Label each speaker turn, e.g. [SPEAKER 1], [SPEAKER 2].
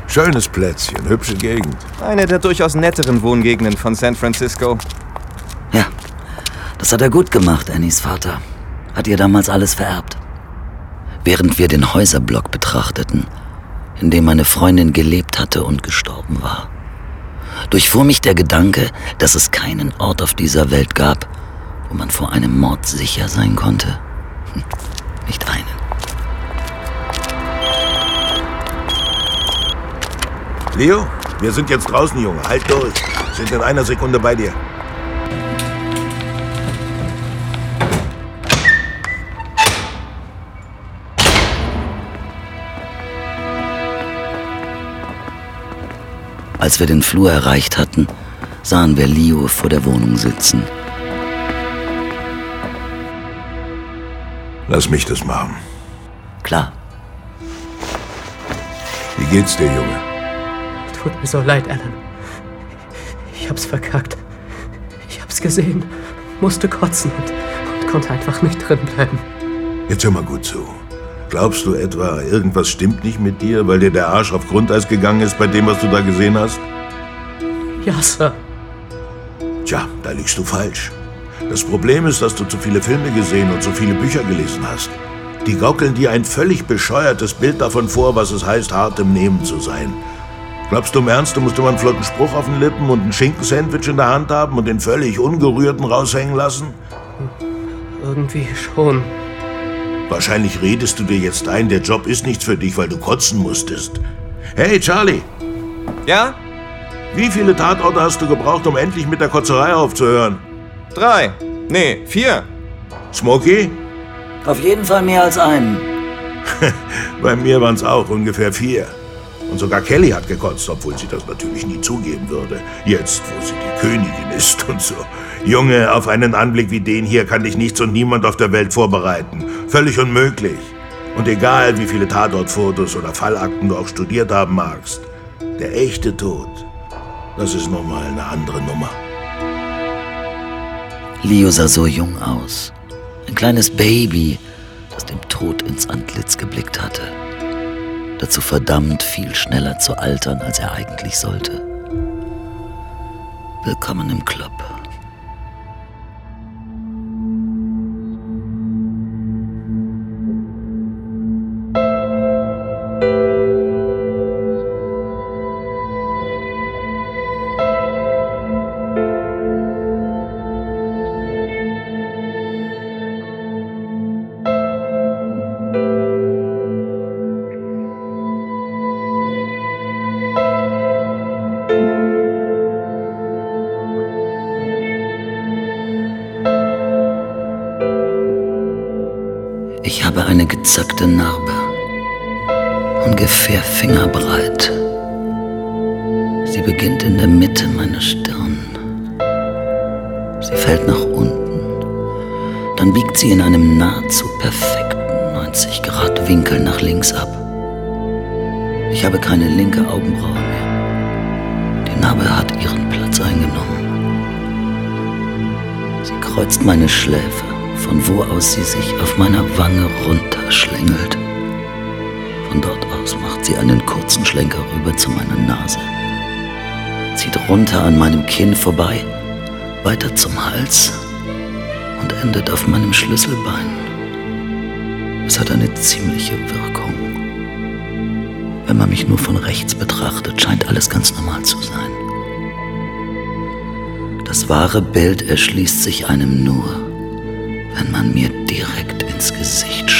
[SPEAKER 1] Schönes Plätzchen, hübsche Gegend.
[SPEAKER 2] Eine der durchaus netteren Wohngegenden von San Francisco.
[SPEAKER 3] Ja, das hat er gut gemacht, Annies Vater. Hat ihr damals alles vererbt. Während wir den Häuserblock betrachteten, in dem meine Freundin gelebt hatte und gestorben war, durchfuhr mich der Gedanke, dass es keinen Ort auf dieser Welt gab, wo man vor einem Mord sicher sein konnte. Nicht einen.
[SPEAKER 1] Leo, wir sind jetzt draußen, Junge. Halt durch. Sind in einer Sekunde bei dir.
[SPEAKER 3] Als wir den Flur erreicht hatten, sahen wir Leo vor der Wohnung sitzen.
[SPEAKER 1] Lass mich das machen.
[SPEAKER 3] Klar.
[SPEAKER 1] Wie geht's dir, Junge?
[SPEAKER 4] Tut mir so leid, Alan. Ich hab's verkackt. Ich hab's gesehen, musste kotzen und konnte einfach nicht drin bleiben.
[SPEAKER 1] Jetzt hör mal gut zu. Glaubst du etwa, irgendwas stimmt nicht mit dir, weil dir der Arsch auf Grundeis gegangen ist bei dem, was du da gesehen hast?
[SPEAKER 4] Ja, Sir.
[SPEAKER 1] Tja, da liegst du falsch. Das Problem ist, dass du zu viele Filme gesehen und zu viele Bücher gelesen hast. Die gaukeln dir ein völlig bescheuertes Bild davon vor, was es heißt, hart im Nehmen zu sein. Glaubst du im Ernst, du musst immer einen flotten Spruch auf den Lippen und ein Schinkensandwich in der Hand haben und den völlig ungerührten raushängen lassen?
[SPEAKER 4] Irgendwie schon.
[SPEAKER 1] Wahrscheinlich redest du dir jetzt ein, der Job ist nichts für dich, weil du kotzen musstest. Hey, Charlie!
[SPEAKER 2] Ja?
[SPEAKER 1] Wie viele Tatorte hast du gebraucht, um endlich mit der Kotzerei aufzuhören?
[SPEAKER 2] 3. Nee, 4.
[SPEAKER 1] Smokey?
[SPEAKER 3] Auf jeden Fall mehr als einen.
[SPEAKER 1] Bei mir waren es auch ungefähr 4. Und sogar Kelly hat gekotzt, obwohl sie das natürlich nie zugeben würde. Jetzt, wo sie die Königin ist und so. Junge, auf einen Anblick wie den hier kann dich nichts und niemand auf der Welt vorbereiten. Völlig unmöglich. Und egal, wie viele Tatortfotos oder Fallakten du auch studiert haben magst, der echte Tod, das ist nun mal eine andere Nummer.
[SPEAKER 3] Leo sah so jung aus. Ein kleines Baby, das dem Tod ins Antlitz geblickt hatte. Dazu verdammt, viel schneller zu altern, als er eigentlich sollte. Willkommen im Club. Ich habe eine gezackte Narbe, ungefähr fingerbreit. Sie beginnt in der Mitte meiner Stirn. Sie fällt nach unten. Dann biegt sie in einem nahezu perfekten 90-Grad-Winkel nach links ab. Ich habe keine linke Augenbraue mehr. Die Narbe hat ihren Platz eingenommen. Sie kreuzt meine Schläfe, von wo aus sie sich auf meiner Wange runterschlängelt. Von dort aus macht sie einen kurzen Schlenker rüber zu meiner Nase, zieht runter an meinem Kinn vorbei, weiter zum Hals und endet auf meinem Schlüsselbein. Es hat eine ziemliche Wirkung. Wenn man mich nur von rechts betrachtet, scheint alles ganz normal zu sein. Das wahre Bild erschließt sich einem nur, wenn man mir direkt ins Gesicht